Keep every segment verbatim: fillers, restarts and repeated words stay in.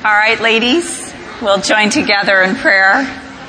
All right, ladies, we'll join together in prayer.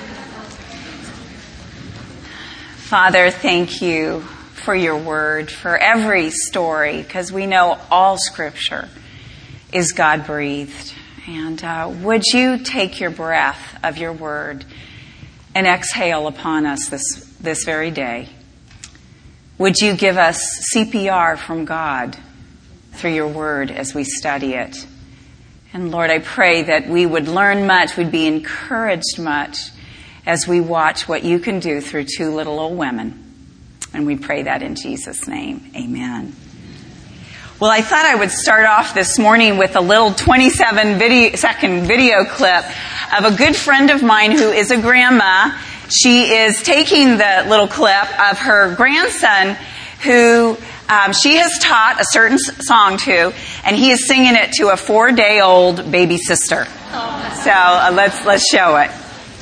Father, thank you for your word, for every story, because we know all Scripture is God-breathed. And uh, would you take your breath of your word and exhale upon us this, this very day? Would you give us C P R from God through your word as we study it? And Lord, I pray that we would learn much, we'd be encouraged much as we watch what you can do through two little old women. And we pray that in Jesus' name. Amen. Well, I thought I would start off this morning with a little twenty-seven video, second video clip of a good friend of mine who is a grandma. She is taking the little clip of her grandson who um, she has taught a certain song to, and he is singing it to a four-day-old baby sister. So uh, let's let's show it.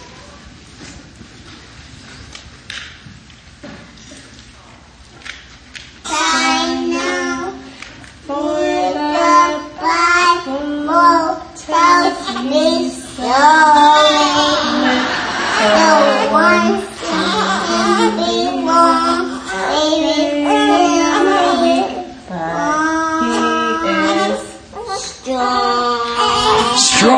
I know for the Bible tells me so. The one can be wrong, maybe strong.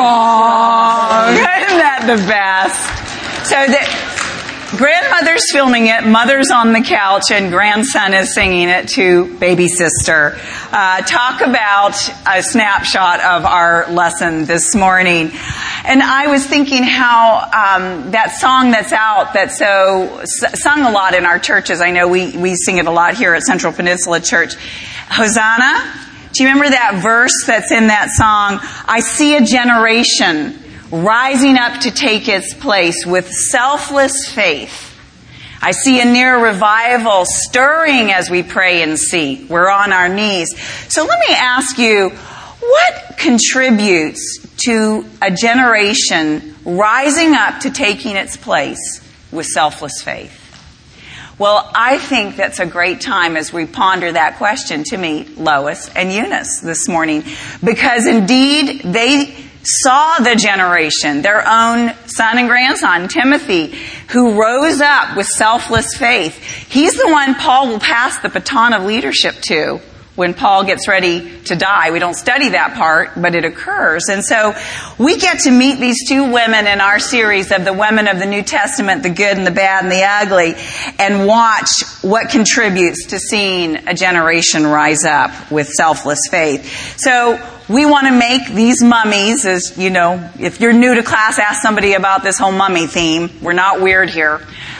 Strong. Isn't that the best? So the grandmother's filming it, mother's on the couch, and grandson is singing it to baby sister. Uh, talk about a snapshot of our lesson this morning. And I was thinking how um, that song that's out, that's so s- sung a lot in our churches. I know we, we sing it a lot here at Central Peninsula Church. Hosanna. Do you remember that verse that's in that song? I see a generation rising up to take its place with selfless faith. I see a near revival stirring as we pray and see. We're on our knees. So let me ask you, what contributes to a generation rising up to taking its place with selfless faith? Well, I think that's a great time as we ponder that question to meet Lois and Eunice this morning. Because indeed, they saw the generation, their own son and grandson, Timothy, who rose up with selfless faith. He's the one Paul will pass the baton of leadership to when Paul gets ready to die. We don't study that part, but it occurs. And so we get to meet these two women in our series of the women of the New Testament, the good and the bad and the ugly, and watch what contributes to seeing a generation rise up with selfless faith. So we want to make these mummies, as you know, if you're new to class, ask somebody about this whole mummy theme. We're not weird here.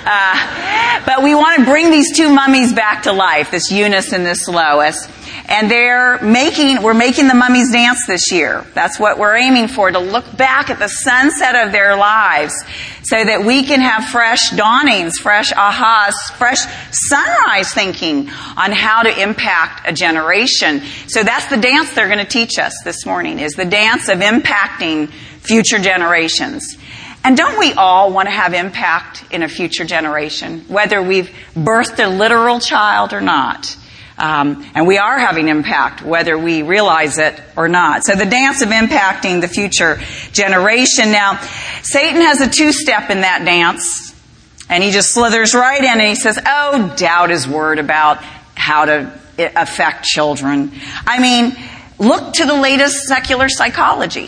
Uh, but we want to bring these two mummies back to life, this Eunice and this Lois. And they're making, we're making the mummies dance this year. That's what we're aiming for, to look back at the sunset of their lives so that we can have fresh dawnings, fresh ahas, fresh sunrise thinking on how to impact a generation. So that's the dance they're going to teach us this morning, is the dance of impacting future generations. And don't we all want to have impact in a future generation, whether we've birthed a literal child or not? Um, and we are having impact, whether we realize it or not. So the dance of impacting the future generation. Now, Satan has a two-step in that dance, and he just slithers right in and he says, oh, doubt his word about how to affect children. I mean, look to the latest secular psychology.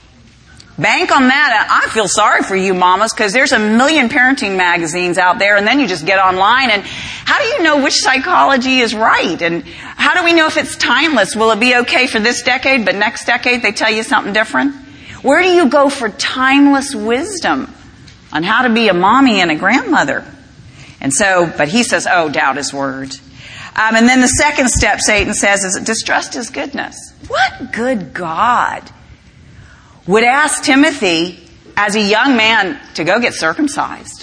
Bank on that. I feel sorry for you mamas, because there's a million parenting magazines out there, and then you just get online, and how do you know which psychology is right? And how do we know if it's timeless? Will it be okay for this decade, but next decade they tell you something different? Where do you go for timeless wisdom on how to be a mommy and a grandmother? And so, but he says, oh, doubt his word. Um, and then the second step, Satan says, is distrust his goodness. What good God would ask Timothy as a young man to go get circumcised?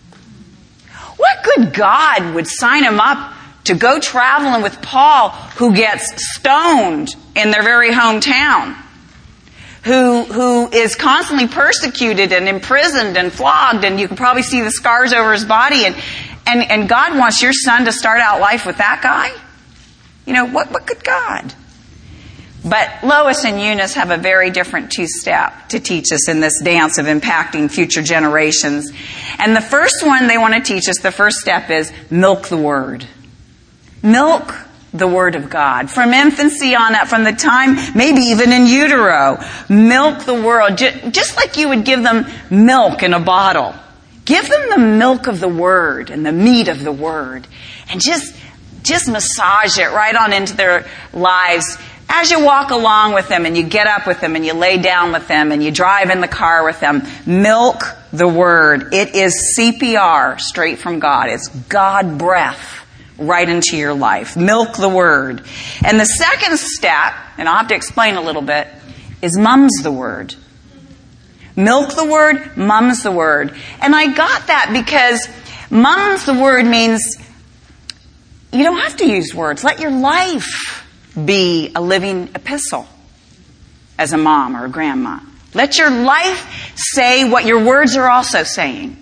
What good God would sign him up to go traveling with Paul, who gets stoned in their very hometown, who who is constantly persecuted and imprisoned and flogged, and you can probably see the scars over his body, and and, and God wants your son to start out life with that guy? You know, what, what good God? But Lois and Eunice have a very different two-step to teach us in this dance of impacting future generations. And the first one they want to teach us, the first step is milk the Word. Milk the Word of God. From infancy on up, from the time, maybe even in utero, milk the Word. Just like you would give them milk in a bottle. Give them the milk of the Word and the meat of the Word. And just, just massage it right on into their lives. As you walk along with them and you get up with them and you lay down with them and you drive in the car with them, milk the Word. It is C P R straight from God. It's God breath right into your life. Milk the Word. And the second step, and I'll have to explain a little bit, is mums the Word. Milk the Word, mums the Word. And I got that because mums the Word means you don't have to use words. Let your life be a living epistle as a mom or a grandma. Let your life say what your words are also saying.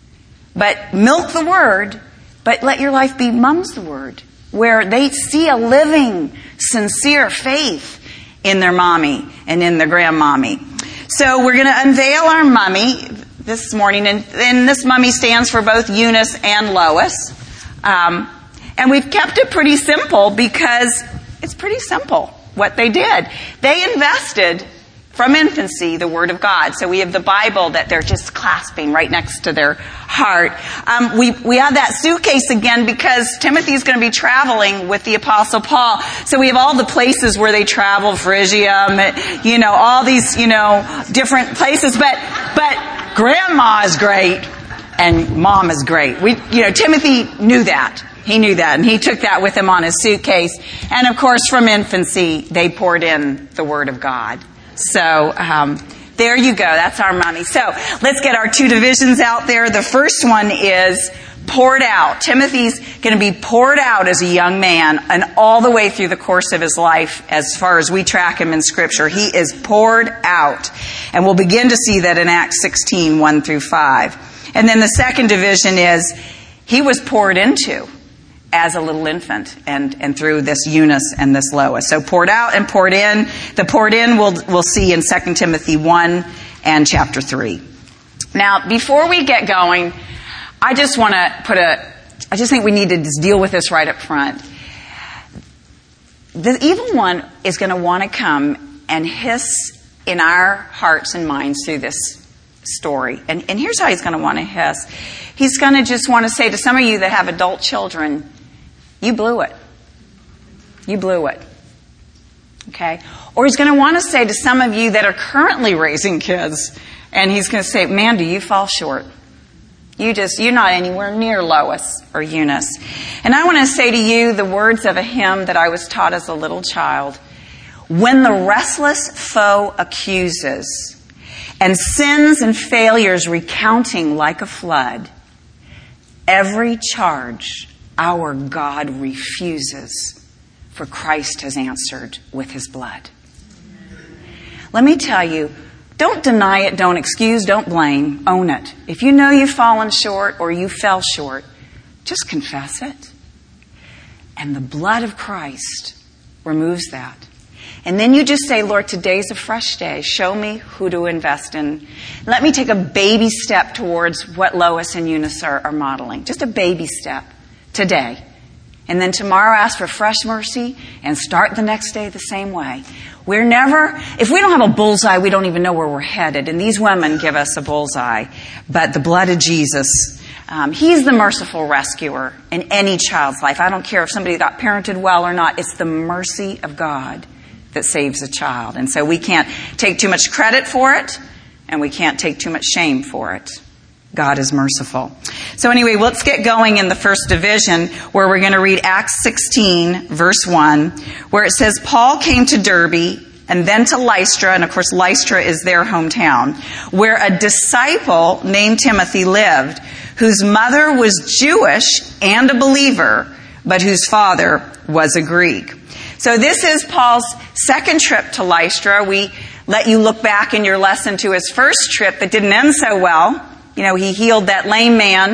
But milk the Word, but let your life be mums the Word, where they see a living, sincere faith in their mommy and in their grandmommy. So we're going to unveil our mummy this morning, and, and this mummy stands for both Eunice and Lois. Um, and we've kept it pretty simple because it's pretty simple what they did. They invested from infancy the Word of God. So we have the Bible that they're just clasping right next to their heart. Um, we, we have that suitcase again because Timothy's going to be traveling with the Apostle Paul. So we have all the places where they travel, Phrygia, you know, all these, you know, different places. But, but Grandma is great and Mom is great. We, you know, Timothy knew that. He knew that, and he took that with him on his suitcase. And of course, from infancy, they poured in the Word of God. So, um, there you go. That's our mummy. So, let's get our two divisions out there. The first one is poured out. Timothy's going to be poured out as a young man, and all the way through the course of his life, as far as we track him in Scripture, he is poured out. And we'll begin to see that in Acts sixteen, one through five. And then the second division is, he was poured into as a little infant, and, and through this Eunice and this Lois. So poured out and poured in. The poured in we'll, we'll see in Second Timothy one and chapter three. Now, before we get going, I just want to put a, I just think we need to just deal with this right up front. The evil one is going to want to come and hiss in our hearts and minds through this story. And, and here's how he's going to want to hiss. He's going to just want to say to some of you that have adult children, you blew it. You blew it. Okay? Or he's going to want to say to some of you that are currently raising kids, and he's going to say, man, do you fall short. You just, you're not anywhere near Lois or Eunice. And I want to say to you the words of a hymn that I was taught as a little child. When the restless foe accuses, and sins and failures recounting like a flood, every charge our God refuses, for Christ has answered with his blood. Let me tell you, don't deny it, don't excuse, don't blame, own it. If you know you've fallen short or you fell short, just confess it. And the blood of Christ removes that. And then you just say, Lord, today's a fresh day. Show me who to invest in. Let me take a baby step towards what Lois and Eunice are, are modeling. Just a baby step today. And then tomorrow ask for fresh mercy and start the next day the same way. We're never, if we don't have a bullseye, we don't even know where we're headed. And these women give us a bullseye. But the blood of Jesus, um, he's the merciful rescuer in any child's life. I don't care if somebody got parented well or not. It's the mercy of God that saves a child. And so we can't take too much credit for it, and we can't take too much shame for it. God is merciful. So anyway, let's get going in the first division, where we're going to read Acts sixteen, verse one, where it says, Paul came to Derbe and then to Lystra, and of course Lystra is their hometown, where a disciple named Timothy lived, whose mother was Jewish and a believer, but whose father was a Greek. So this is Paul's second trip to Lystra. We let you look back in your lesson to his first trip that didn't end so well. You know, he healed that lame man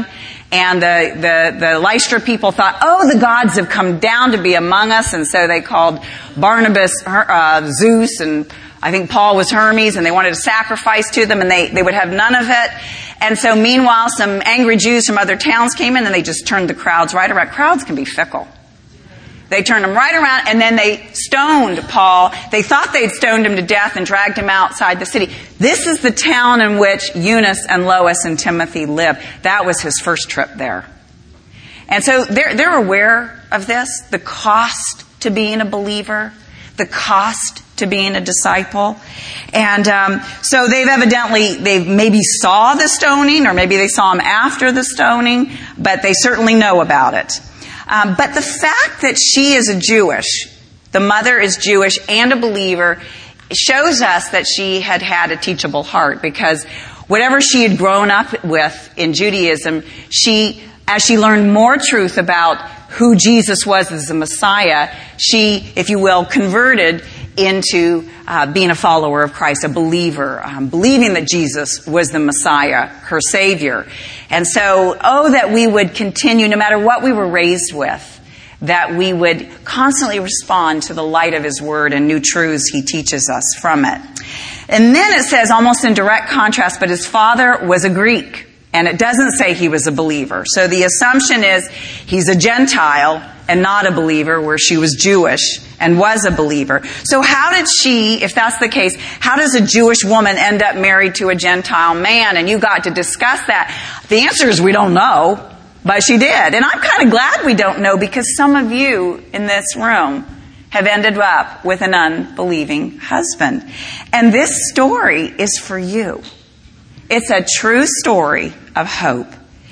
And the, the, the Lystra people thought, oh, the gods have come down to be among us. And so they called Barnabas uh, Zeus, and I think Paul was Hermes, and they wanted to sacrifice to them, and they, they would have none of it. And so meanwhile, some angry Jews from other towns came in, and they just turned the crowds right around. Crowds can be fickle. They turned him right around, and then they stoned Paul. They thought they'd stoned him to death and dragged him outside the city. This is the town in which Eunice and Lois and Timothy lived. That was his first trip there. And so they're, they're aware of this, the cost to being a believer, the cost to being a disciple. And um, so they've evidently, they maybe saw the stoning, or maybe they saw him after the stoning, but they certainly know about it. Um, but the fact that she is a Jewish, the mother is Jewish and a believer, shows us that she had had a teachable heart, because whatever she had grown up with in Judaism, she, as she learned more truth about who Jesus was as the Messiah, she, if you will, converted into uh, being a follower of Christ, a believer, um, believing that Jesus was the Messiah, her Savior. And so, oh, that we would continue, no matter what we were raised with, that we would constantly respond to the light of His Word and new truths He teaches us from it. And then it says, almost in direct contrast, but his father was a Greek. And it doesn't say he was a believer. So the assumption is he's a Gentile and not a believer, where she was Jewish and was a believer. So how did she, if that's the case, how does a Jewish woman end up married to a Gentile man? And you got to discuss that. The answer is we don't know, but she did. And I'm kind of glad we don't know, because some of you in this room have ended up with an unbelieving husband. And this story is for you. It's a true story of hope.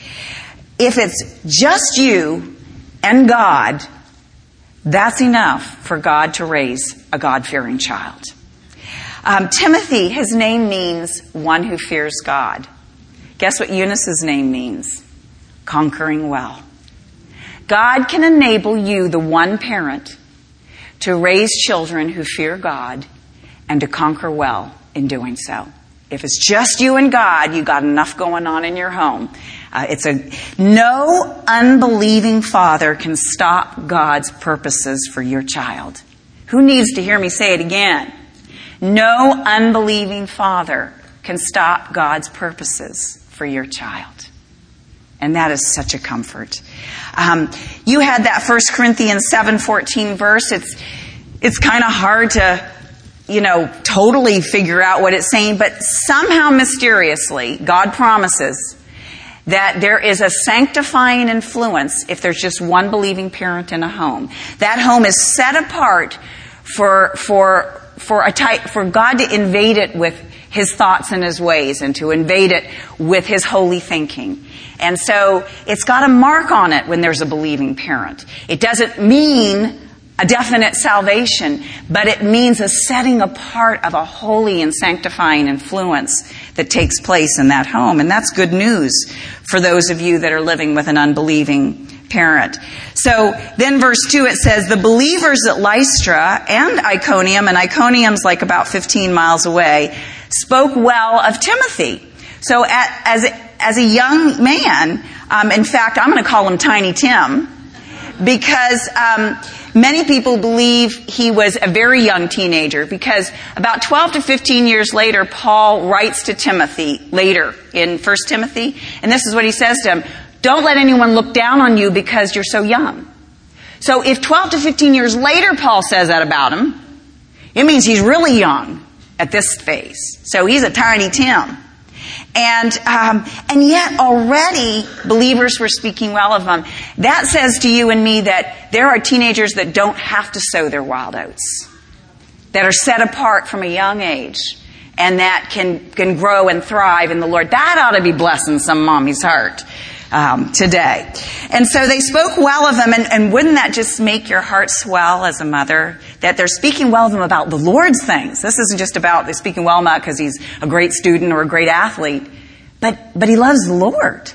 If it's just you and God, that's enough for God to raise a God-fearing child. Um, Timothy, his name means one who fears God. Guess what Eunice's name means? Conquering well. God can enable you, the one parent, to raise children who fear God and to conquer well in doing so. If it's just you and God, you got enough going on in your home. Uh, it's a no unbelieving father can stop God's purposes for your child. Who needs to hear me say it again? No unbelieving father can stop God's purposes for your child. And that is such a comfort. Um, you had that First Corinthians seven fourteen verse. It's it's kind of hard to, you know, totally figure out what it's saying, but somehow mysteriously, God promises that there is a sanctifying influence if there's just one believing parent in a home. That home is set apart for for for a type, for God to invade it with His thoughts and His ways, and to invade it with His holy thinking. And so it's got a mark on it when there's a believing parent. It doesn't mean a definite salvation, but it means a setting apart of a holy and sanctifying influence that takes place in that home. And that's good news for those of you that are living with an unbelieving parent. So then verse two, it says, the believers at Lystra and Iconium, and Iconium's like about fifteen miles away, spoke well of Timothy. So at, as, as a young man, um, in fact, I'm going to call him Tiny Tim, because um, many people believe he was a very young teenager, because about twelve to fifteen years later, Paul writes to Timothy later in First Timothy, and this is what he says to him: don't let anyone look down on you because you're so young. So if twelve to fifteen years later Paul says that about him, it means he's really young at this phase. So he's a Tiny Tim. And um, and yet already believers were speaking well of him. That says to you and me that there are teenagers that don't have to sow their wild oats, that are set apart from a young age, and that can, can grow and thrive in the Lord. That ought to be blessing some mommy's heart um, today. And so they spoke well of him, and, and wouldn't that just make your heart swell as a mother? That they're speaking well of him about the Lord's things. This isn't just about they're speaking well about because he's a great student or a great athlete, but but he loves the Lord.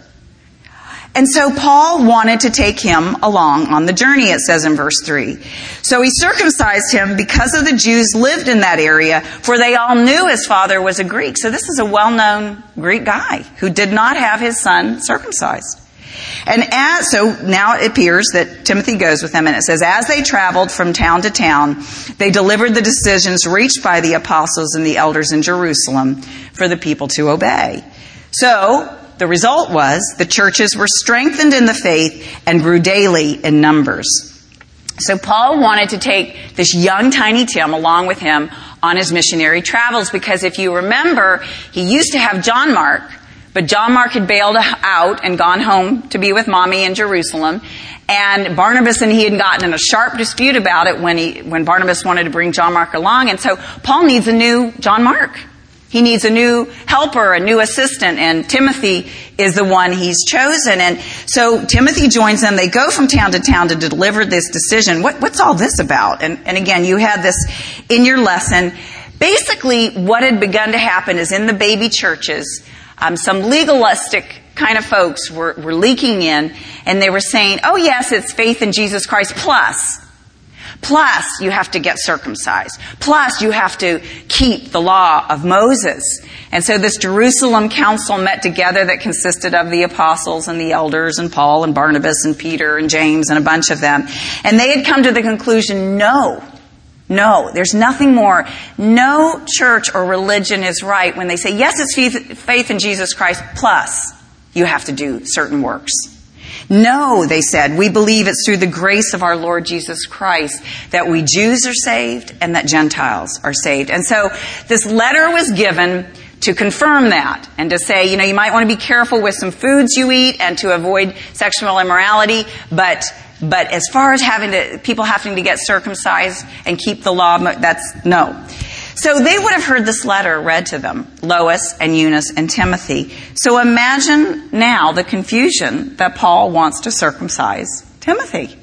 And so Paul wanted to take him along on the journey, it says in verse three. So he circumcised him because of the Jews lived in that area, for they all knew his father was a Greek. So this is a well-known Greek guy who did not have his son circumcised. And as, so now it appears that Timothy goes with them, and it says, as they traveled from town to town, they delivered the decisions reached by the apostles and the elders in Jerusalem for the people to obey. So the result was the churches were strengthened in the faith and grew daily in numbers. So Paul wanted to take this young, tiny Tim along with him on his missionary travels, because if you remember, he used to have John Mark, but John Mark had bailed out and gone home to be with mommy in Jerusalem. And Barnabas and he had gotten in a sharp dispute about it when he, when Barnabas wanted to bring John Mark along. And so Paul needs a new John Mark. He needs a new helper, a new assistant, and Timothy is the one he's chosen. And so Timothy joins them. They go from town to town to deliver this decision. What, what's all this about? And, and again, you had this in your lesson. Basically, what had begun to happen is in the baby churches, um, some legalistic kind of folks were, were leaking in, and they were saying, oh yes, it's faith in Jesus Christ plus. Plus, you have to get circumcised. Plus, you have to keep the law of Moses. And so this Jerusalem council met together that consisted of the apostles and the elders and Paul and Barnabas and Peter and James and a bunch of them. And they had come to the conclusion, no, no, there's nothing more. No church or religion is right when they say, yes, it's faith in Jesus Christ, plus you have to do certain works. No, they said, we believe it's through the grace of our Lord Jesus Christ that we Jews are saved and that Gentiles are saved. And so this letter was given to confirm that and to say, you know, you might want to be careful with some foods you eat and to avoid sexual immorality, but but as far as having to, people having to get circumcised and keep the law, that's no. So they would have heard this letter read to them, Lois and Eunice and Timothy. So imagine now the confusion that Paul wants to circumcise Timothy.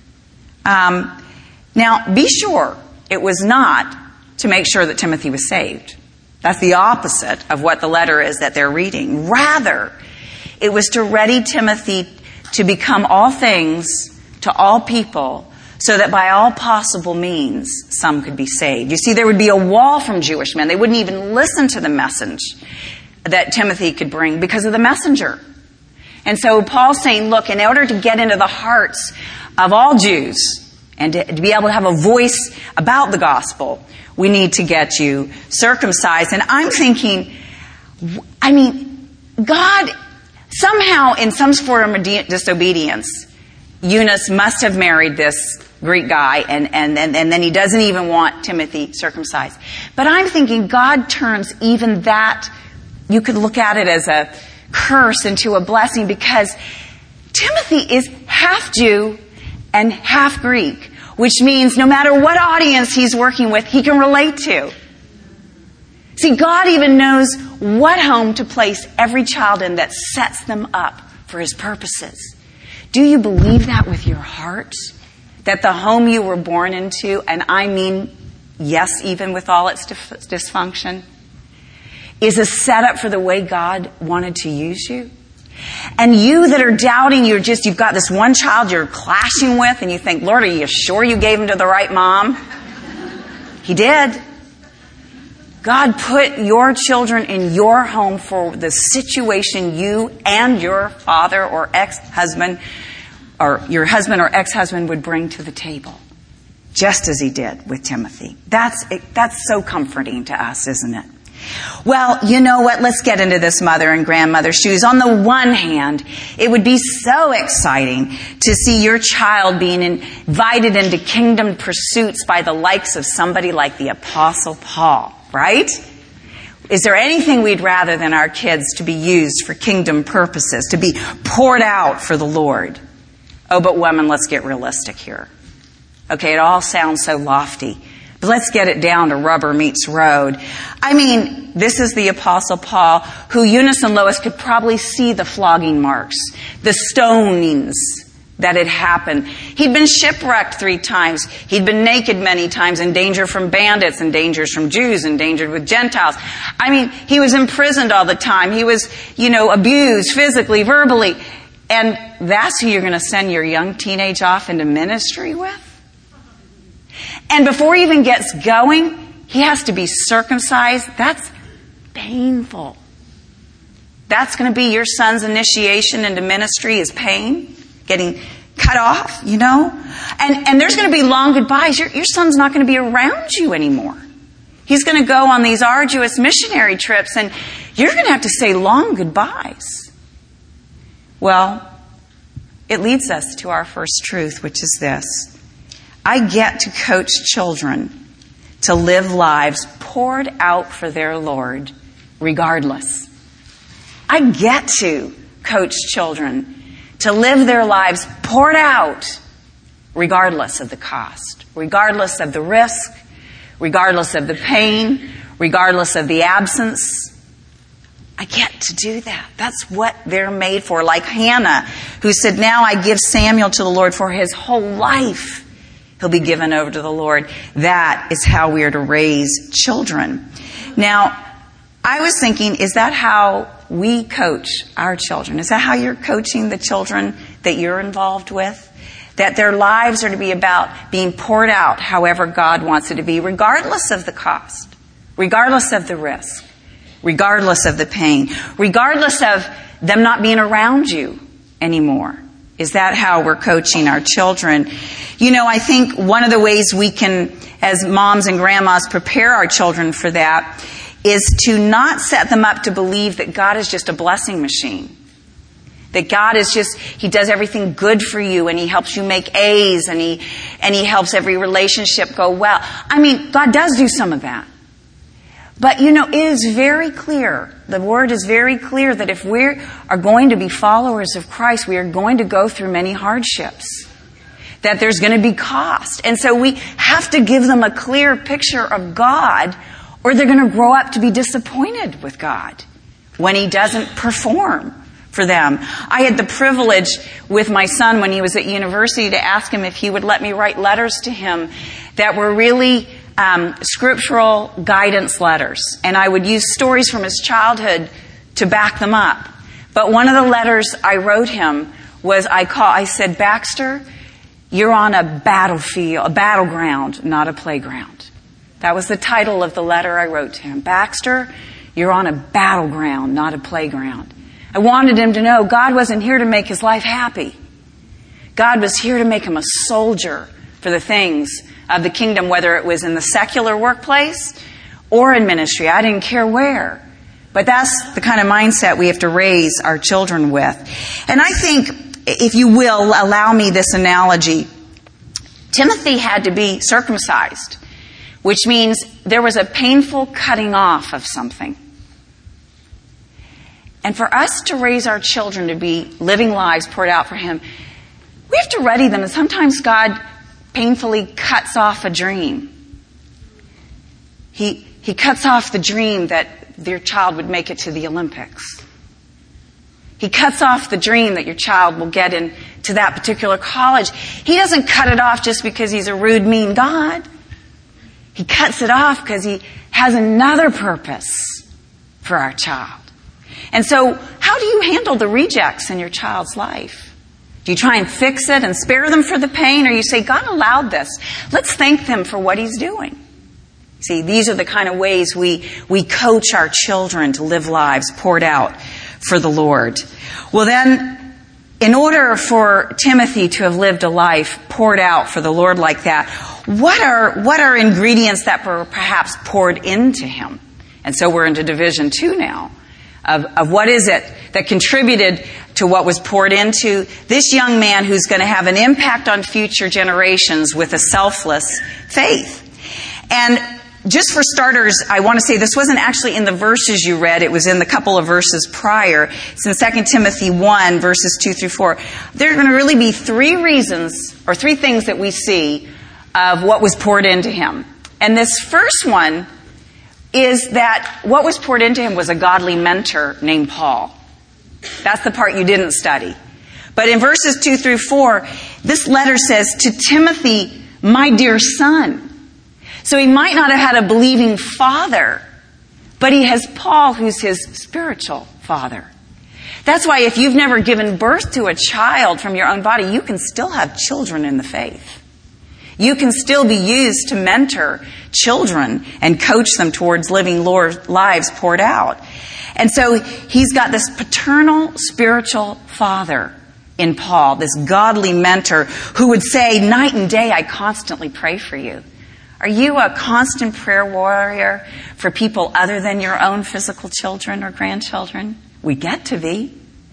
Um, now, be sure it was not to make sure that Timothy was saved. That's the opposite of what the letter is that they're reading. Rather, it was to ready Timothy to become all things to all people, so that by all possible means, some could be saved. You see, there would be a wall from Jewish men. They wouldn't even listen to the message that Timothy could bring because of the messenger. And so Paul's saying, look, in order to get into the hearts of all Jews and to, to be able to have a voice about the gospel, we need to get you circumcised. And I'm thinking, I mean, God, somehow in some form of disobedience, Eunice must have married this Greek guy, and, and, and, and then he doesn't even want Timothy circumcised. But I'm thinking God turns even that, you could look at it as a curse, into a blessing, because Timothy is half Jew and half Greek, which means no matter what audience he's working with, he can relate to. See, God even knows what home to place every child in that sets them up for his purposes. Do you believe that with your heart? That the home you were born into, and I mean, yes, even with all its dysfunction, is a setup for the way God wanted to use you? And you that are doubting, you're just, you've got this one child you're clashing with, and you think, Lord, are you sure you gave him to the right mom? He did. God put your children in your home for the situation you and your father or ex-husband or your husband or ex-husband would bring to the table, just as he did with Timothy. That's that's so comforting to us, isn't it? Well, you know what? Let's get into this mother and grandmother shoes. On the one hand, it would be so exciting to see your child being invited into kingdom pursuits by the likes of somebody like the Apostle Paul. Right? Is there anything we'd rather than our kids to be used for kingdom purposes, to be poured out for the Lord? Oh, but women, let's get realistic here. Okay, it all sounds so lofty, but let's get it down to rubber meets road. I mean, this is the Apostle Paul, who Eunice and Lois could probably see the flogging marks, the stonings that had happened. He'd been shipwrecked three times. He'd been naked many times, in danger from bandits, in dangers from Jews, endangered with Gentiles. I mean, he was imprisoned all the time. He was, you know, abused physically, verbally. And that's who you're going to send your young teenage off into ministry with? And before he even gets going, he has to be circumcised. That's painful. That's going to be your son's initiation into ministry is pain, getting cut off, you know? And and there's going to be long goodbyes. Your, your son's not going to be around you anymore. He's going to go on these arduous missionary trips, and you're going to have to say long goodbyes. Well, it leads us to our first truth, which is this. I get to coach children to live lives poured out for their Lord, regardless. I get to coach children to live their lives poured out, regardless of the cost, regardless of the risk, regardless of the pain, regardless of the absence. I get to do that. That's what they're made for. Like Hannah, who said, now I give Samuel to the Lord for his whole life. He'll be given over to the Lord. That is how we are to raise children. Now, I was thinking, is that how we coach our children? Is that how you're coaching the children that you're involved with? That their lives are to be about being poured out however God wants it to be, regardless of the cost, regardless of the risk, regardless of the pain, regardless of them not being around you anymore. Is that how we're coaching our children? You know, I think one of the ways we can, as moms and grandmas, prepare our children for that is to not set them up to believe that God is just a blessing machine. That God is just, He does everything good for you and He helps you make A's and He, and He helps every relationship go well. I mean, God does do some of that. But, you know, it is very clear, the Word is very clear that if we are going to be followers of Christ, we are going to go through many hardships. That there's going to be cost. And so we have to give them a clear picture of God, or they're going to grow up to be disappointed with God when He doesn't perform for them. I had the privilege with my son when he was at university to ask him if he would let me write letters to him that were really um, scriptural guidance letters. And I would use stories from his childhood to back them up. But one of the letters I wrote him was, I call, I said, Baxter, you're on a battlefield, a battleground, not a playground. That was the title of the letter I wrote to him. Baxter, you're on a battleground, not a playground. I wanted him to know God wasn't here to make his life happy. God was here to make him a soldier for the things of the kingdom, whether it was in the secular workplace or in ministry. I didn't care where. But that's the kind of mindset we have to raise our children with. And I think, if you will, allow me this analogy. Timothy had to be circumcised, which means there was a painful cutting off of something. And for us to raise our children to be living lives poured out for Him, we have to ready them. And sometimes God painfully cuts off a dream. He, he cuts off the dream that your child would make it to the Olympics. He cuts off the dream that your child will get into that particular college. He doesn't cut it off just because He's a rude, mean God. He cuts it off because He has another purpose for our child. And so, how do you handle the rejects in your child's life? Do you try and fix it and spare them for the pain? Or you say, God allowed this. Let's thank Him for what He's doing. See, these are the kind of ways we, we coach our children to live lives poured out for the Lord. Well then, in order for Timothy to have lived a life poured out for the Lord like that, what are, what are ingredients that were perhaps poured into him? And so we're into division two now. Of, of what is it that contributed to what was poured into this young man who's going to have an impact on future generations with a selfless faith. And just for starters, I want to say this wasn't actually in the verses you read. It was in the couple of verses prior. It's in Second Timothy one, verses two through four. There are going to really be three reasons or three things that we see of what was poured into him. And this first one is that what was poured into him was a godly mentor named Paul. That's the part you didn't study. But in verses two through four, this letter says, to Timothy, my dear son. So he might not have had a believing father, but he has Paul, who's his spiritual father. That's why if you've never given birth to a child from your own body, you can still have children in the faith. You can still be used to mentor children and coach them towards living lives poured out. And so he's got this paternal spiritual father in Paul, this godly mentor who would say, night and day, I constantly pray for you. Are you a constant prayer warrior for people other than your own physical children or grandchildren? We get to be.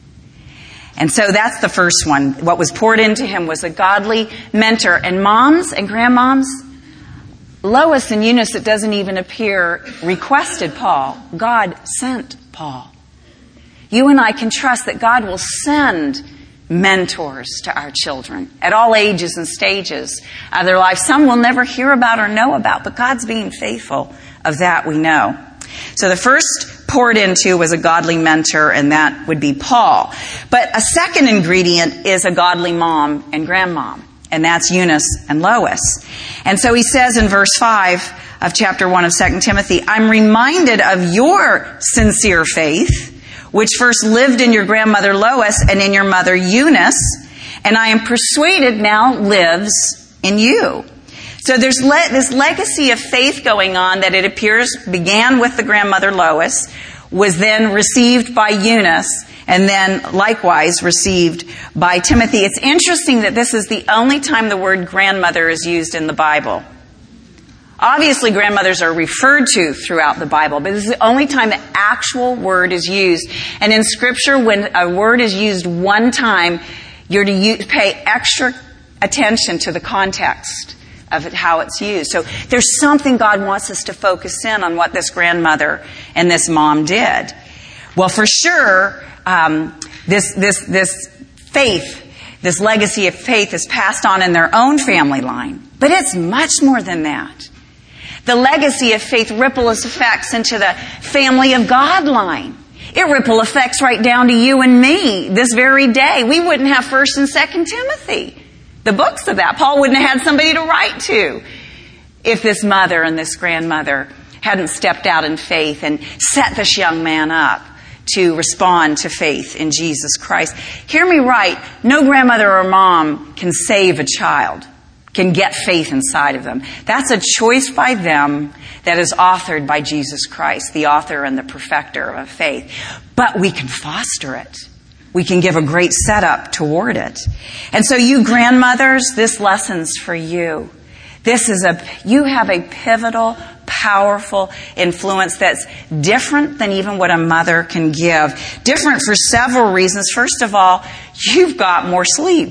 And so that's the first one. What was poured into him was a godly mentor. And moms and grandmoms, Lois and Eunice, it doesn't even appear, requested Paul. God sent Paul. You and I can trust that God will send mentors to our children at all ages and stages of their life. Some we'll never hear about or know about, but God's being faithful. Of that we know. So the first poured into was a godly mentor, and that would be Paul. But a second ingredient is a godly mom and grandmom, and that's Eunice and Lois. And so he says in verse five of chapter one of Second Timothy, I'm reminded of your sincere faith, which first lived in your grandmother Lois and in your mother Eunice, and I am persuaded now lives in you. So there's le- this legacy of faith going on that it appears began with the grandmother Lois, was then received by Eunice, and then likewise received by Timothy. It's interesting that this is the only time the word grandmother is used in the Bible. Obviously, grandmothers are referred to throughout the Bible, but this is the only time the actual word is used. And in Scripture, when a word is used one time, you're to use, pay extra attention to the context of it, how it's used. So there's something God wants us to focus in on what this grandmother and this mom did. Well, for sure, um, this this this faith, this legacy of faith is passed on in their own family line. But it's much more than that. The legacy of faith ripples effects into the family of God line. It ripple effects right down to you and me this very day. We wouldn't have First and Second Timothy, the books of that. Paul wouldn't have had somebody to write to if this mother and this grandmother hadn't stepped out in faith and set this young man up to respond to faith in Jesus Christ. Hear me right. No grandmother or mom can save a child, can get faith inside of them. That's a choice by them that is authored by Jesus Christ, the author and the perfecter of faith. But we can foster it. We can give a great setup toward it. And so you grandmothers, this lesson's for you. This is a, you have a pivotal, powerful influence that's different than even what a mother can give. Different for several reasons. First of all, you've got more sleep.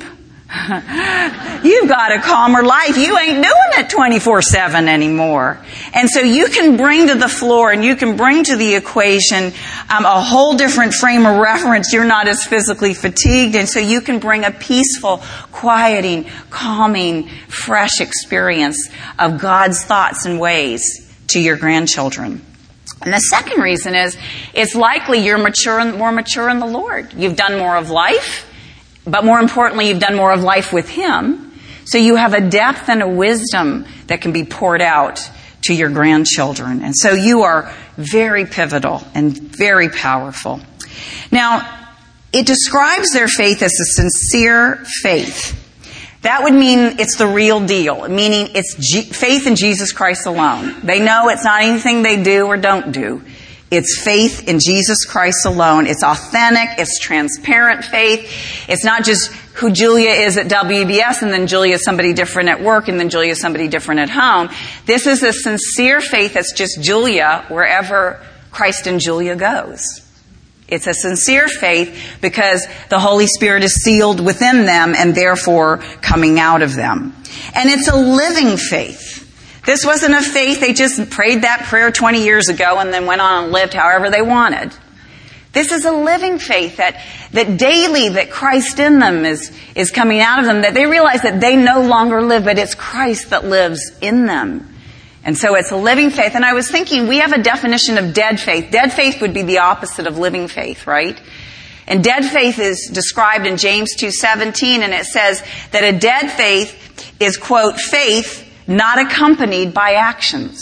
You've got a calmer life. You ain't doing it twenty-four seven anymore. And so you can bring to the floor and you can bring to the equation um, a whole different frame of reference. You're not as physically fatigued. And so you can bring a peaceful, quieting, calming, fresh experience of God's thoughts and ways to your grandchildren. And the second reason is it's likely you're mature, more mature in the Lord. You've done more of life. But more importantly, you've done more of life with Him. So you have a depth and a wisdom that can be poured out to your grandchildren. And so you are very pivotal and very powerful. Now, it describes their faith as a sincere faith. That would mean it's the real deal, meaning it's G- faith in Jesus Christ alone. They know it's not anything they do or don't do. It's faith in Jesus Christ alone. It's authentic. It's transparent faith. It's not just who Julia is at W B S and then Julia is somebody different at work and then Julia is somebody different at home. This is a sincere faith that's just Julia wherever Christ and Julia goes. It's a sincere faith because the Holy Spirit is sealed within them and therefore coming out of them. And it's a living faith. This wasn't a faith they just prayed that prayer twenty years ago and then went on and lived however they wanted. This is a living faith that, that daily that Christ in them is, is coming out of them, that they realize that they no longer live, but it's Christ that lives in them. And so it's a living faith. And I was thinking, we have a definition of dead faith. Dead faith would be the opposite of living faith, right? And dead faith is described in James two seventeen, and it says that a dead faith is, quote, faith not accompanied by actions.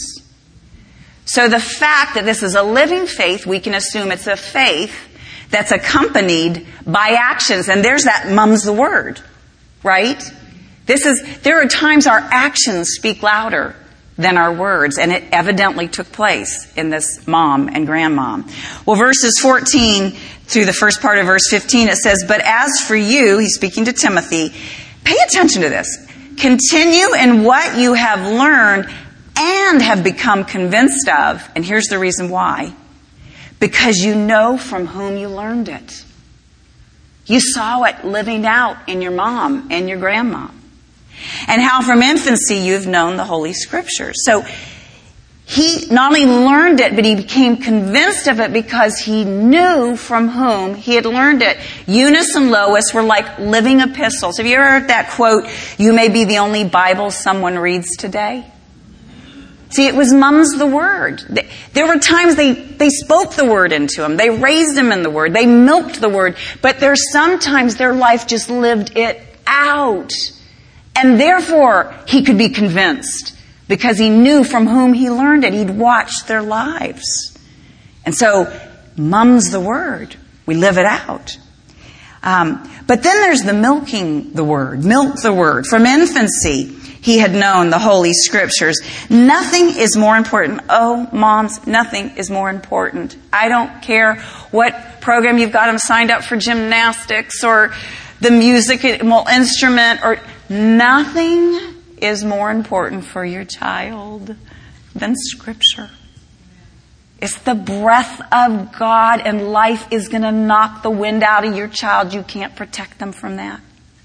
So the fact that this is a living faith, we can assume it's a faith that's accompanied by actions. And there's that mum's the word, right? This is, there are times our actions speak louder than our words. And it evidently took place in this mom and grandmom. Well, verses fourteen through the first part of verse fifteen, it says, "But as for you," he's speaking to Timothy, pay attention to this. "Continue in what you have learned and have become convinced of." And here's the reason why. Because you know from whom you learned it. You saw it living out in your mom and your grandma. And how from infancy you've known the Holy Scriptures. So he not only learned it, but he became convinced of it because he knew from whom he had learned it. Eunice and Lois were like living epistles. Have you ever heard that quote, "You may be the only Bible someone reads today"? See, it was Mum's the Word. There were times they, they spoke the Word into him. They raised him in the Word. They milked the Word. But there's sometimes their life just lived it out. And therefore, he could be convinced because he knew from whom he learned it. He'd watched their lives. And so, Mum's the Word. We live it out. Um, but then there's the milking the Word. Milk the Word. From infancy, he had known the Holy Scriptures. Nothing is more important. Oh, moms, nothing is more important. I don't care what program you've got them signed up for, gymnastics or the musical instrument, or nothing is more important for your child than Scripture. It's the breath of God, and life is going to knock the wind out of your child. You can't protect them from that.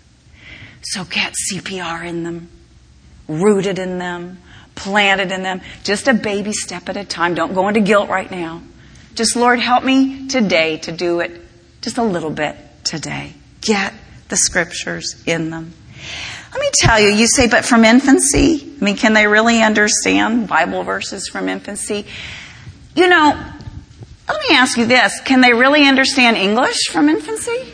So get C P R in them. Rooted in them, planted in them, just a baby step at a time. Don't go into guilt right now. Just, Lord, help me today to do it just a little bit today. Get the Scriptures in them. Let me tell you, you say, but from infancy? I mean, can they really understand Bible verses from infancy? You know, let me ask you this. Can they really understand English from infancy?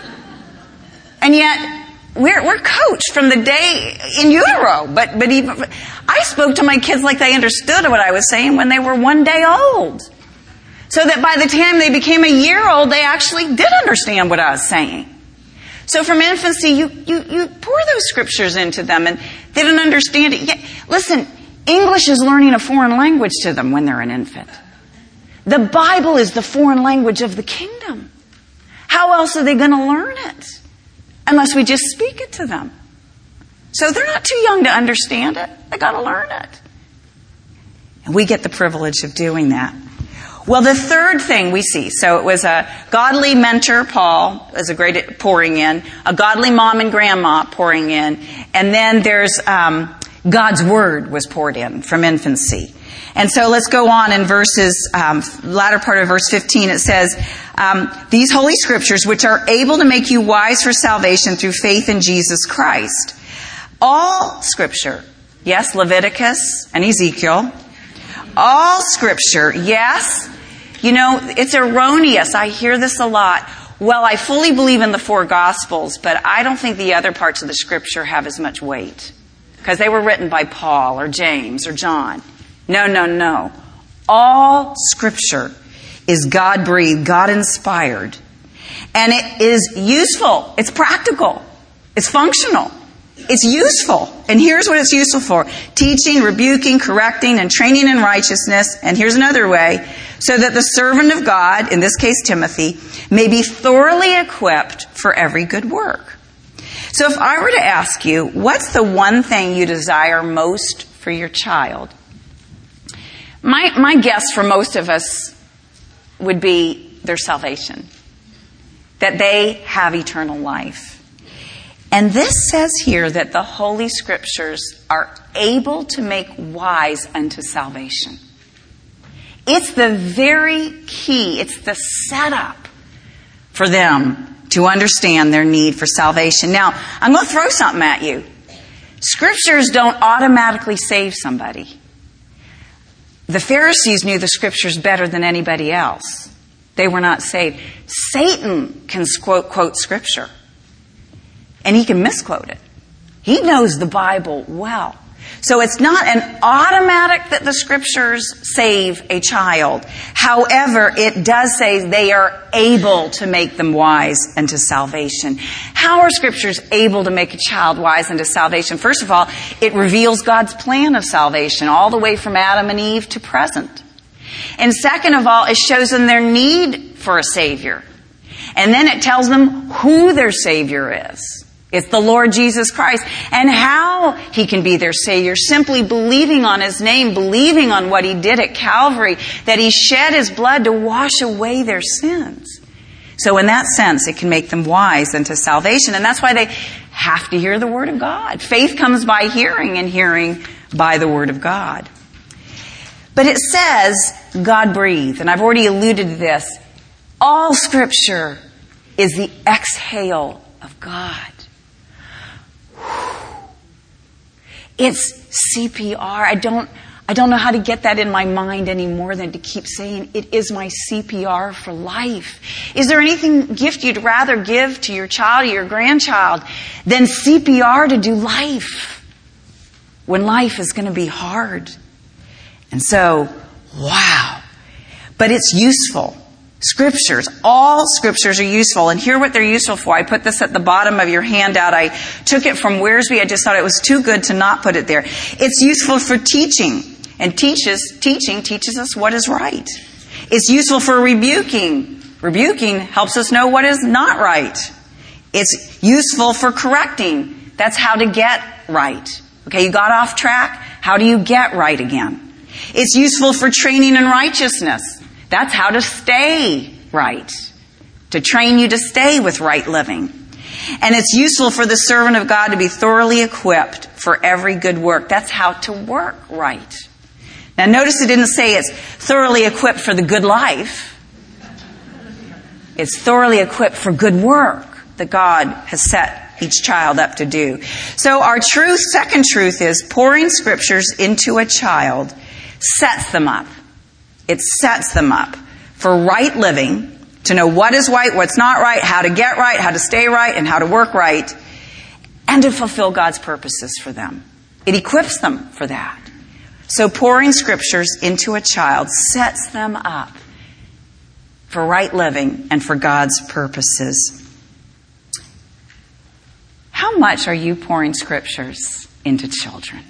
And yet, We're, we're coached from the day in utero, but, but even, I spoke to my kids like they understood what I was saying when they were one day old. So that by the time they became a year old, they actually did understand what I was saying. So from infancy, you, you, you pour those Scriptures into them and they don't understand it yet. Listen, English is learning a foreign language to them when they're an infant. The Bible is the foreign language of the kingdom. How else are they going to learn it? Unless we just speak it to them. So they're not too young to understand it. They got to learn it. And we get the privilege of doing that. Well, the third thing we see, so it was a godly mentor, Paul, as a great pouring in, a godly mom and grandma pouring in, and then there's um, God's Word was poured in from infancy. And so let's go on in verses, um, latter part of verse fifteen, it says, um, these Holy Scriptures, which are able to make you wise for salvation through faith in Jesus Christ. All Scripture, yes, Leviticus and Ezekiel, all Scripture, yes. You know, it's erroneous. I hear this a lot. Well, I fully believe in the four Gospels, but I don't think the other parts of the Scripture have as much weight because they were written by Paul or James or John. No, no, no. All Scripture is God-breathed, God-inspired. And it is useful. It's practical. It's functional. It's useful. And here's what it's useful for. Teaching, rebuking, correcting, and training in righteousness. And here's another way. So that the servant of God, in this case Timothy, may be thoroughly equipped for every good work. So if I were to ask you, what's the one thing you desire most for your child? My, my guess for most of us would be their salvation. That they have eternal life. And this says here that the Holy Scriptures are able to make wise unto salvation. It's the very key. It's the setup for them to understand their need for salvation. Now, I'm going to throw something at you. Scriptures don't automatically save somebody. The Pharisees knew the Scriptures better than anybody else. They were not saved. Satan can quote, quote Scripture. And he can misquote it. He knows the Bible well. So it's not an automatic that the scriptures save a child. However, it does say they are able to make them wise unto salvation. How are scriptures able to make a child wise unto salvation? First of all, it reveals God's plan of salvation all the way from Adam and Eve to present. And second of all, it shows them their need for a Savior. And then it tells them who their Savior is. It's the Lord Jesus Christ, and how He can be their Savior. Simply believing on His name, believing on what He did at Calvary, that He shed His blood to wash away their sins. So in that sense, it can make them wise unto salvation. And that's why they have to hear the Word of God. Faith comes by hearing, and hearing by the Word of God. But it says, God breathed. And I've already alluded to this. All Scripture is the exhale of God. It's C P R. I don't, I don't know how to get that in my mind any more than to keep saying it is my C P R for life. Is there anything gift you'd rather give to your child or your grandchild than C P R to do life when life is going to be hard? And so, wow. But it's useful. Scriptures, all scriptures are useful, and here what they're useful for. I put this at the bottom of your handout. I took it from Wiersbe. I just thought it was too good to not put it there. It's useful for teaching, and teaches, teaching teaches us what is right. It's useful for rebuking. Rebuking helps us know what is not right. It's useful for correcting. That's how to get right. Okay, you got off track. How do you get right again? It's useful for training in righteousness. That's how to stay right. To train you to stay with right living. And it's useful for the servant of God to be thoroughly equipped for every good work. That's how to work right. Now notice it didn't say it's thoroughly equipped for the good life. It's thoroughly equipped for good work that God has set each child up to do. So our truth, second truth is pouring scriptures into a child sets them up. It sets them up for right living, to know what is right, what's not right, how to get right, how to stay right, and how to work right, and to fulfill God's purposes for them. It equips them for that. So pouring scriptures into a child sets them up for right living and for God's purposes. How much are you pouring scriptures into children?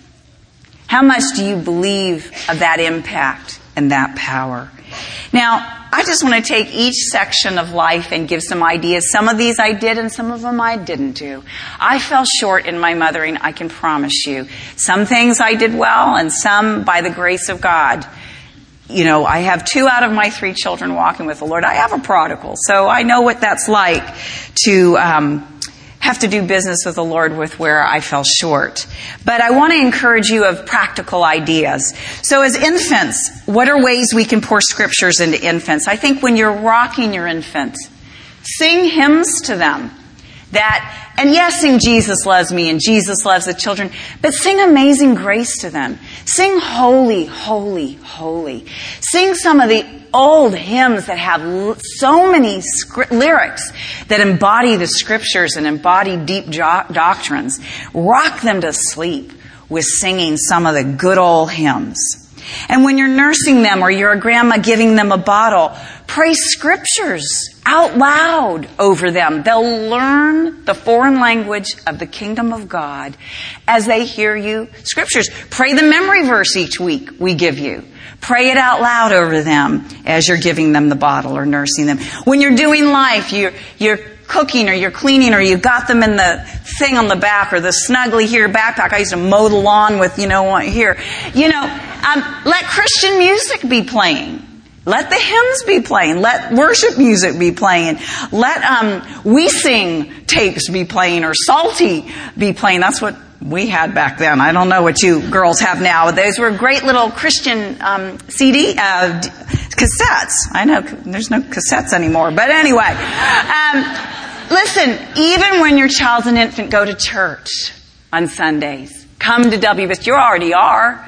How much do you believe of that impact and that power? Now, I just want to take each section of life and give some ideas. Some of these I did and some of them I didn't do. I fell short in my mothering, I can promise you. Some things I did well and some by the grace of God. You know, I have two out of my three children walking with the Lord. I have a prodigal, so I know what that's like to um, have to do business with the Lord with where I fell short. But I want to encourage you of practical ideas. So as infants, what are ways we can pour scriptures into infants? I think when you're rocking your infant, sing hymns to them. That, and yes, sing Jesus Loves Me and Jesus Loves the Children, but sing Amazing Grace to them. Sing Holy, Holy, Holy. Sing some of the old hymns that have so many script, lyrics that embody the scriptures and embody deep jo- doctrines. Rock them to sleep with singing some of the good old hymns. And when you're nursing them or you're a grandma giving them a bottle, pray scriptures out loud over them. They'll learn the foreign language of the kingdom of God as they hear you scriptures. Pray the memory verse each week we give you. Pray it out loud over them as you're giving them the bottle or nursing them. When you're doing life, you're, you're cooking or you're cleaning or you got them in the thing on the back or the Snuggly Here backpack. I used to mow the lawn with, you know, here. You know, um, let Christian music be playing. Let the hymns be playing. Let worship music be playing. Let um, We Sing tapes be playing or Salty be playing. That's what we had back then. I don't know what you girls have now. Those were great little Christian um, C D uh, cassettes. I know there's no cassettes anymore, but anyway. Um, listen, even when your child's an infant, go to church on Sundays. Come to W B I S. You already are.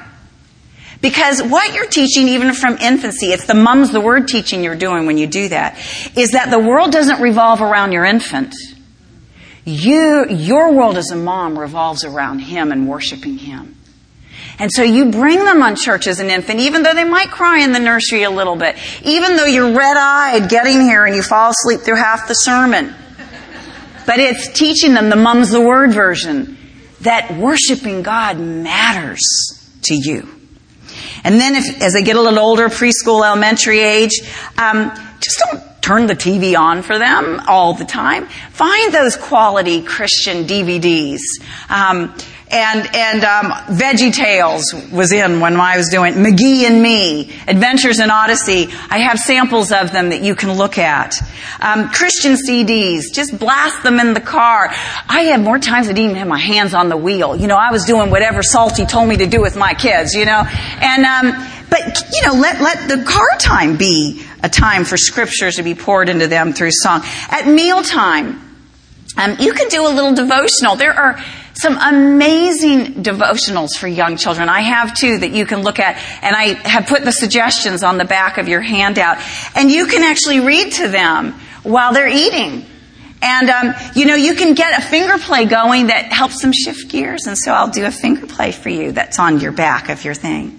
Because what you're teaching, even from infancy, it's the Mum's the Word teaching you're doing when you do that, is that the world doesn't revolve around your infant. You, your world as a mom revolves around him and worshiping him. And so you bring them on church as an infant, even though they might cry in the nursery a little bit, even though you're red-eyed getting here and you fall asleep through half the sermon. But it's teaching them the Mum's the Word version, that worshiping God matters to you. And then if, as they get a little older, preschool, elementary age, um, just don't turn the T V on for them all the time. Find those quality Christian D V Ds. Um, and and um, Veggie Tales was in when I was doing McGee and Me, Adventures in Odyssey. I have samples of them that you can look at. Um, Christian C Ds, just blast them in the car. I had more times I didn't even have my hands on the wheel. You know, I was doing whatever Salty told me to do with my kids, you know. And um, but, you know, let, let the car time be a time for scriptures to be poured into them through song. At mealtime, um, you can do a little devotional. There are some amazing devotionals for young children. I have two that you can look at, and I have put the suggestions on the back of your handout. And you can actually read to them while they're eating. And, um, you know, you can get a finger play going that helps them shift gears. And so I'll do a finger play for you that's on your back of your thing.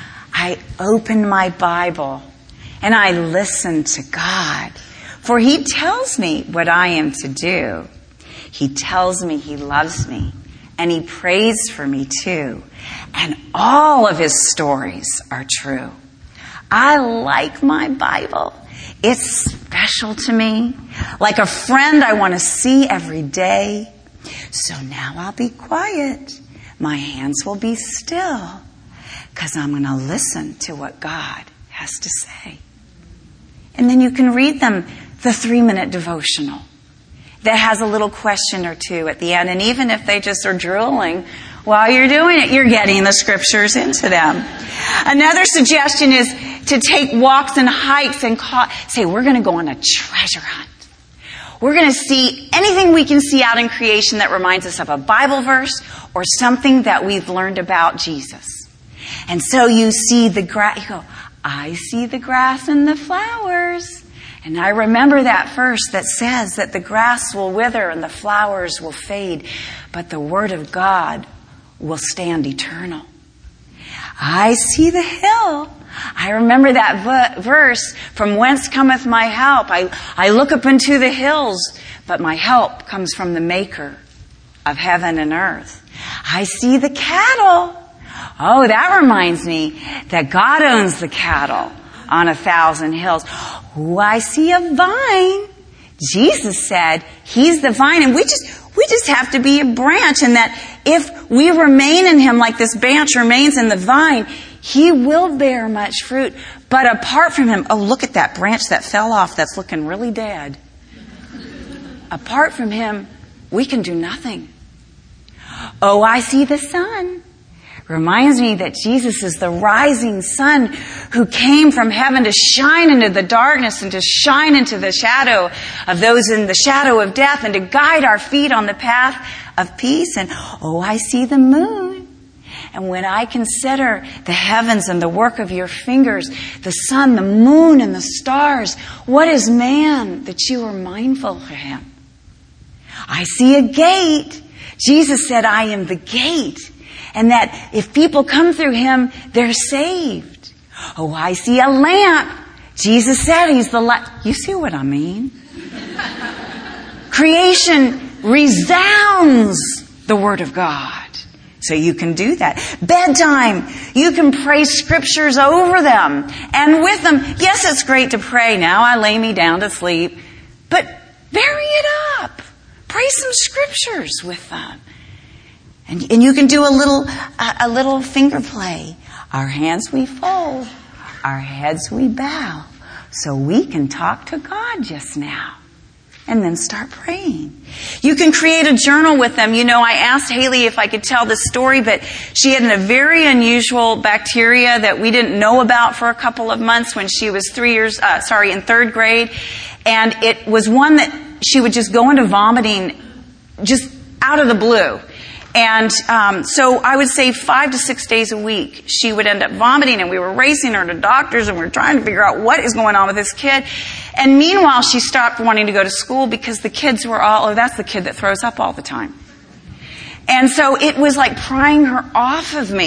I open my Bible and I listen to God, for He tells me what I am to do. He tells me He loves me, and He prays for me too. And all of His stories are true. I like my Bible. It's special to me. Like a friend I want to see every day. So now I'll be quiet. My hands will be still, because I'm going to listen to what God has to say. And then you can read them the three-minute devotional that has a little question or two at the end. And even if they just are drooling while you're doing it, you're getting the scriptures into them. Another suggestion is to take walks and hikes and call, say, we're going to go on a treasure hunt. We're going to see anything we can see out in creation that reminds us of a Bible verse or something that we've learned about Jesus. And so you see the grass, you go, I see the grass and the flowers. And I remember that verse that says that the grass will wither and the flowers will fade, but the Word of God will stand eternal. I see the hill. I remember that v- verse, from whence cometh my help. I, I look up into the hills, but my help comes from the Maker of heaven and earth. I see the cattle. Oh, that reminds me that God owns the cattle on a thousand hills. Oh, I see a vine. Jesus said He's the vine, and we just we just have to be a branch, and that if we remain in Him like this branch remains in the vine, He will bear much fruit. But apart from Him, oh, look at that branch that fell off that's looking really dead. Apart from Him, we can do nothing. Oh, I see the sun. Reminds me that Jesus is the rising sun who came from heaven to shine into the darkness and to shine into the shadow of those in the shadow of death and to guide our feet on the path of peace. And oh, I see the moon. And when I consider the heavens and the work of your fingers, the sun, the moon, and the stars, what is man that you are mindful of him? I see a gate. Jesus said, I am the gate. And that if people come through Him, they're saved. Oh, I see a lamp. Jesus said He's the light. You see what I mean? Creation resounds the Word of God. So you can do that. Bedtime. You can pray scriptures over them and with them. Yes, it's great to pray. Now I lay me down to sleep. But vary it up. Pray some scriptures with them. And, and you can do a little, a, a little finger play. Our hands we fold, our heads we bow, so we can talk to God just now. And then start praying. You can create a journal with them. You know, I asked Haley if I could tell this story, but she had a very unusual bacteria that we didn't know about for a couple of months when she was three years, uh, sorry, in third grade. And it was one that she would just go into vomiting just out of the blue. And um, so I would say five to six days a week, she would end up vomiting, and we were racing her to doctors, and we were trying to figure out what is going on with this kid. And meanwhile, she stopped wanting to go to school because the kids were all, oh, that's the kid that throws up all the time. And so it was like prying her off of me,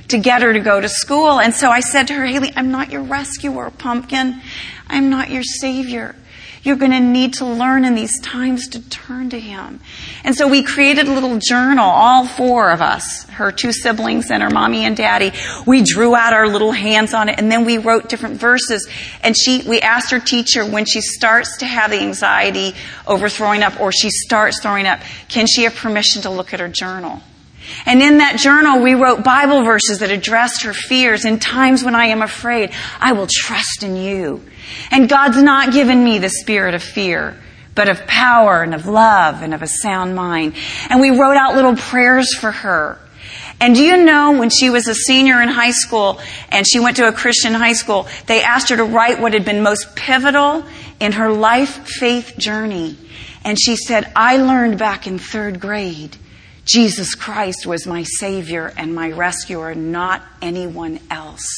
to get her to go to school. And so I said to her, Haley, I'm not your rescuer, pumpkin. I'm not your savior. You're going to need to learn in these times to turn to him. And so we created a little journal, all four of us, her two siblings and her mommy and daddy. We drew out our little hands on it, and then we wrote different verses. And she, we asked her teacher, when she starts to have the anxiety over throwing up, or she starts throwing up, can she have permission to look at her journal? And in that journal, we wrote Bible verses that addressed her fears. In times when I am afraid, I will trust in you. And God's not given me the spirit of fear, but of power and of love and of a sound mind. And we wrote out little prayers for her. And do you know, when she was a senior in high school and she went to a Christian high school, they asked her to write what had been most pivotal in her life faith journey. And she said, I learned back in third grade, Jesus Christ was my Savior and my rescuer, not anyone else.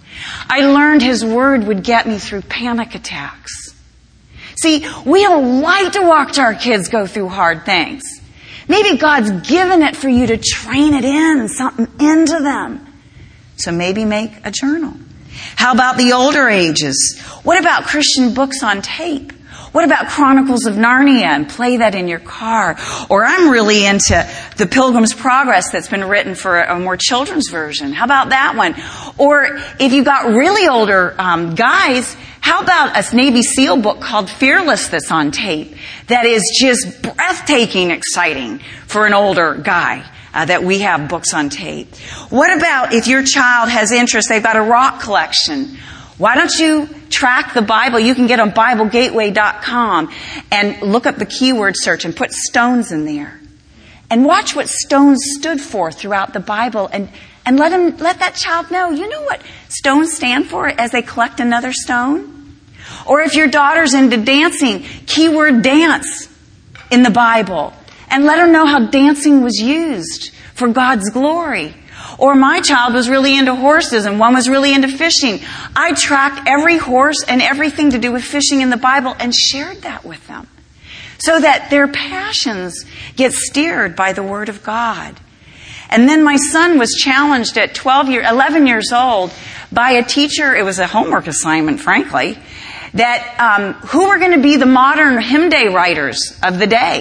I learned his word would get me through panic attacks. See, we don't like to watch our kids go through hard things. Maybe God's given it for you to train it in, something into them. So maybe make a journal. How about the older ages? What about Christian books on tape? What about Chronicles of Narnia, and play that in your car? Or I'm really into The Pilgrim's Progress that's been written for a more children's version. How about that one? Or if you've got really older um, guys, how about a Navy SEAL book called Fearless that's on tape that is just breathtaking exciting for an older guy? Uh, that we have books on tape. What about if your child has interest, they've got a rock collection. Why don't you track the Bible? You can get on Bible Gateway dot com and look up the keyword search and put stones in there. And watch what stones stood for throughout the Bible, and, and let them, let that child know, you know what stones stand for as they collect another stone? Or if your daughter's into dancing, keyword dance in the Bible. And let her know how dancing was used for God's glory. Or my child was really into horses and one was really into fishing. I tracked every horse and everything to do with fishing in the Bible and shared that with them so that their passions get steered by the Word of God. And then my son was challenged at twelve year, eleven years old by a teacher. It was a homework assignment, frankly, that um, who were going to be the modern hymn day writers of the day.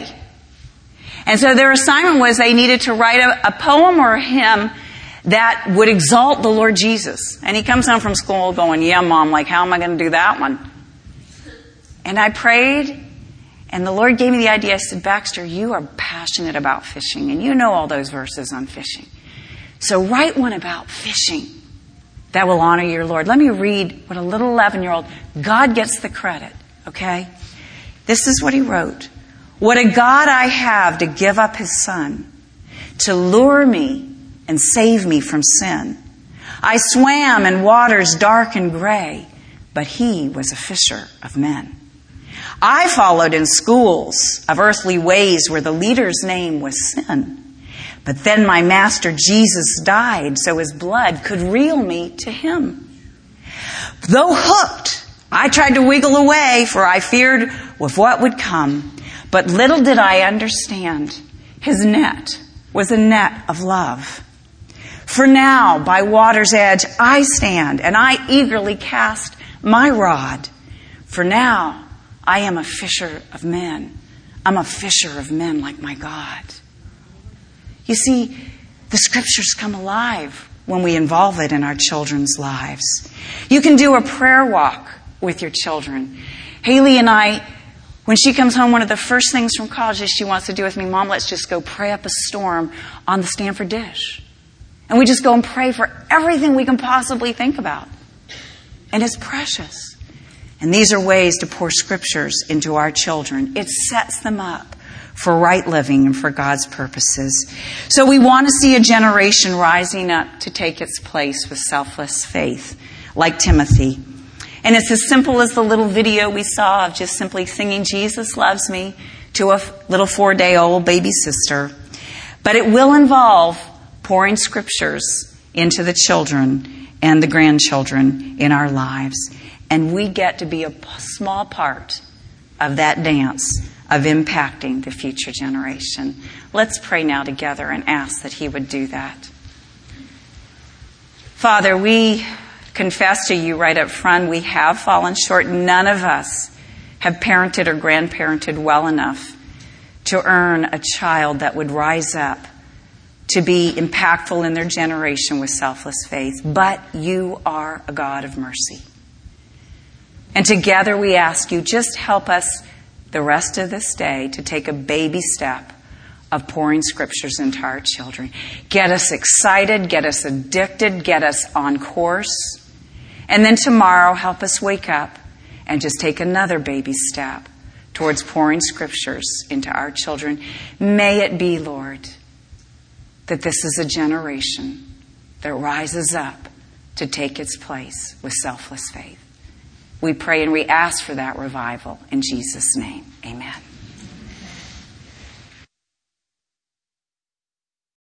And so their assignment was they needed to write a, a poem or a hymn that would exalt the Lord Jesus. And he comes home from school going, yeah, Mom, like, how am I going to do that one? And I prayed, and the Lord gave me the idea. I said, Baxter, you are passionate about fishing, and you know all those verses on fishing. So write one about fishing that will honor your Lord. Let me read what a little eleven-year-old, God gets the credit, okay? This is what he wrote. What a God I have to give up his son, to lure me and save me from sin. I swam in waters dark and gray, but he was a fisher of men. I followed in schools of earthly ways where the leader's name was sin. But then my master Jesus died so his blood could reel me to him. Though hooked, I tried to wiggle away, for I feared with what would come. But little did I understand, his net was a net of love. For now, by water's edge, I stand, and I eagerly cast my rod. For now, I am a fisher of men. I'm a fisher of men like my God. You see, the scriptures come alive when we involve it in our children's lives. You can do a prayer walk with your children. Haley and I, when she comes home, one of the first things from college is she wants to do with me, Mom, let's just go pray up a storm on the Stanford dish. And we just go and pray for everything we can possibly think about. And it's precious. And these are ways to pour scriptures into our children. It sets them up for right living and for God's purposes. So we want to see a generation rising up to take its place with selfless faith, like Timothy. And it's as simple as the little video we saw of just simply singing Jesus Loves Me to a little four-day-old baby sister. But it will involve pouring scriptures into the children and the grandchildren in our lives. And we get to be a small part of that dance of impacting the future generation. Let's pray now together and ask that he would do that. Father, we confess to you right up front, we have fallen short. None of us have parented or grandparented well enough to earn a child that would rise up to be impactful in their generation with selfless faith. But you are a God of mercy. And together we ask you, just help us the rest of this day to take a baby step of pouring scriptures into our children. Get us excited, get us addicted, get us on course. And then tomorrow, help us wake up and just take another baby step towards pouring scriptures into our children. May it be, Lord, that this is a generation that rises up to take its place with selfless faith. We pray and we ask for that revival in Jesus' name. Amen.